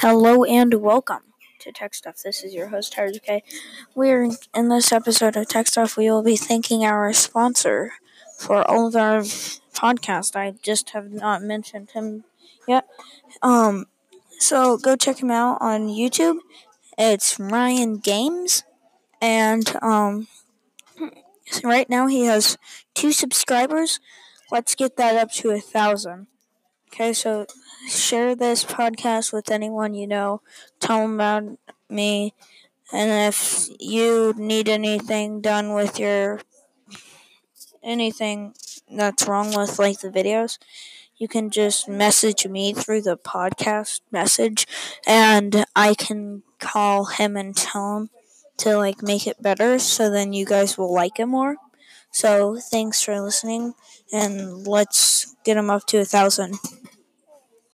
Hello and welcome to Tech Stuff. This is your host, Tyler K. We're in this episode of Tech Stuff. We will be thanking our sponsor for all of our podcasts. I just have not mentioned him yet. So go check him out on YouTube. It's Ryan Games, and right now he has 2 subscribers. Let's get that up to 1,000. Okay, so share this podcast with anyone you know. Tell them about me. And if you need anything done with anything that's wrong with the videos, you can just message me through the podcast message, and I can call him and tell him to make it better, so then you guys will like it more. So thanks for listening, and let's get him up to 1,000.